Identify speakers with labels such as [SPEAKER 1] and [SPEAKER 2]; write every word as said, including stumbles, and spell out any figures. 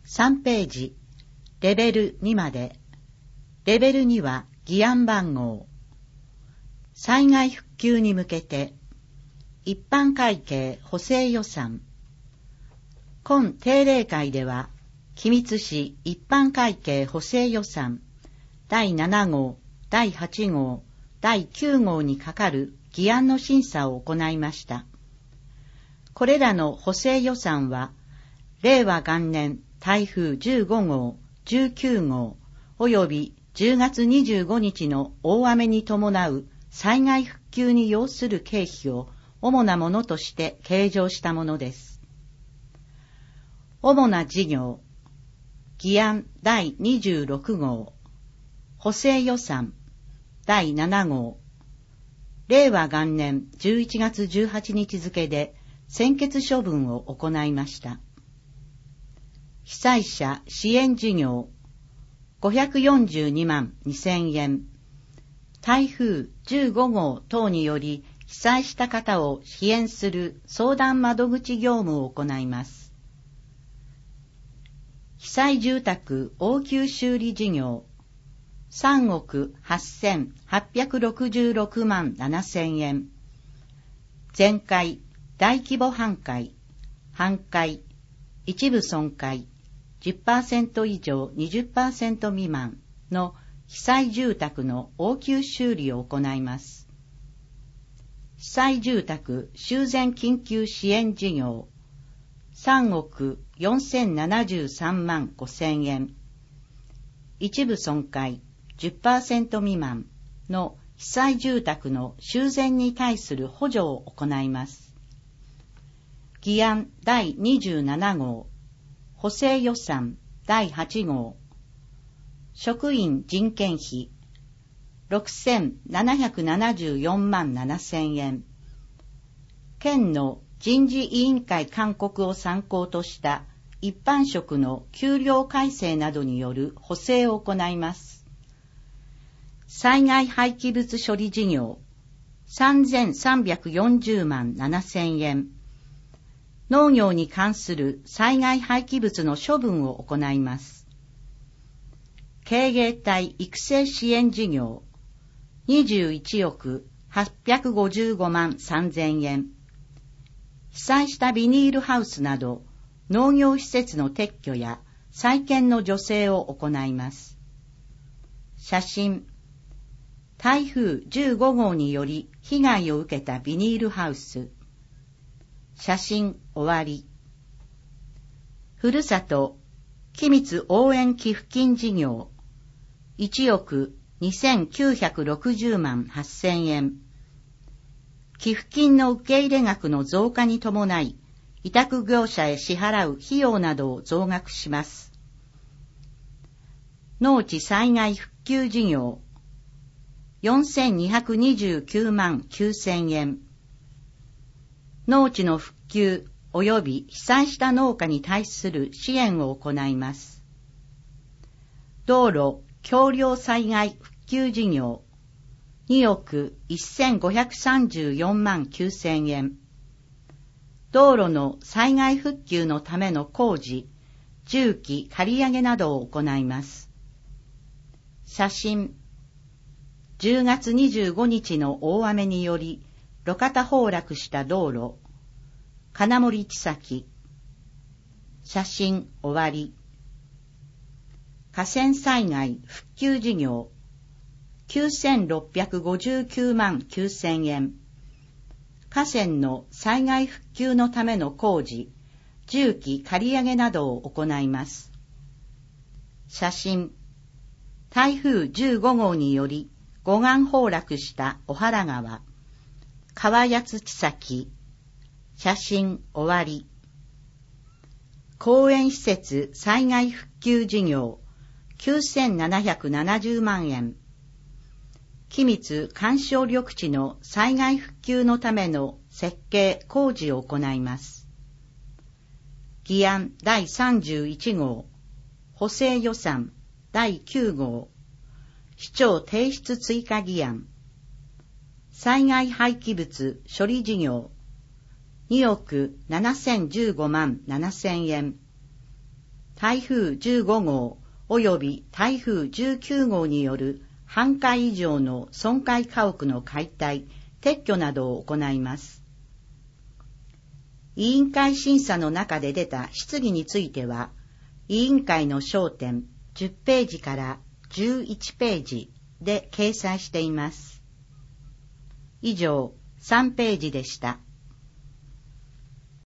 [SPEAKER 1] さんページ、レベルにまで。レベルには議案番号。災害復旧に向けて、一般会計補正予算。今定例会では、君津市一般会計補正予算だいなな号、だいはち号、だいきゅう号にかかる議案の審査を行いました。これらの補正予算は、令和元年台風じゅうご号、じゅうきゅう号およびじゅうがつにじゅうごにちの大雨に伴う災害復旧に要する経費を主なものとして計上したものです。主な事業、議案だいにじゅうろく号、補正予算だいなな号、令和元年じゅういちがつじゅうはちにち付で専決処分を行いました。被災者支援事業ごひゃくよんじゅうにまんにせんえん、台風じゅうご号等により被災した方を支援する相談窓口業務を行います。被災住宅応急修理事業さんおくはっせんはっぴゃくろくじゅうろくまんななせんえん、全壊、大規模半壊、半壊、一部損壊、じゅっパーセント 以上 にじゅっパーセント 未満の被災住宅の応急修理を行います。被災住宅修繕緊急支援事業さんおくよんせんななじゅうさんまんごせんえん、一部損壊 じゅっパーセント 未満の被災住宅の修繕に対する補助を行います。議案だいにじゅうなな号、補正予算だいはち号、職員人件費ろくせんななひゃくななじゅうよんまんななせんえん、県の人事委員会勧告を参考とした一般職の給料改正などによる補正を行います。災害廃棄物処理事業さんぜんさんびゃくよんじゅうまんななせんえん、農業に関する災害廃棄物の処分を行います。経営体育成支援事業にじゅういちおくはっぴゃくごじゅうごまんさんぜんえん、被災したビニールハウスなど農業施設の撤去や再建の助成を行います。写真、台風じゅうご号により被害を受けたビニールハウス。写真終わり。ふるさと君津応援寄付金事業いちおくにせんきゅうひゃくろくじゅうまんはっせんえん、寄付金の受け入れ額の増加に伴い委託業者へ支払う費用などを増額します。農地災害復旧事業よんせんにひゃくにじゅうきゅうまんきゅうせんえん、農地の復旧及び被災した農家に対する支援を行います。道路橋梁災害復旧事業におくせんごひゃくさんじゅうよんまんきゅうせんえん、道路の災害復旧のための工事、重機借り上げなどを行います。写真、じゅうがつにじゅうごにちの大雨により路肩崩落した道路、金森地崎。写真終わり。河川災害復旧事業きゅうせんろっぴゃくごじゅうきゅうまんきゅうせんえん、河川の災害復旧のための工事、重機借り上げなどを行います。写真、台風じゅうご号により護岸崩落した小原川、川八地崎。写真終わり。公園施設災害復旧事業きゅうせんななひゃくななじゅうまんえん、君津干渉緑地の災害復旧のための設計工事を行います。議案だいさんじゅういち号、補正予算だいきゅう号、市長提出追加議案、災害廃棄物処理事業におくななせんじゅうごまんななせんえん、 台風じゅうごごう及び台風じゅうきゅうごうによる半壊以上の損壊家屋の解体、撤去などを行います。委員会審査の中で出た質疑については、委員会の焦点じゅっページからじゅういちページで掲載しています。以上さんページでした。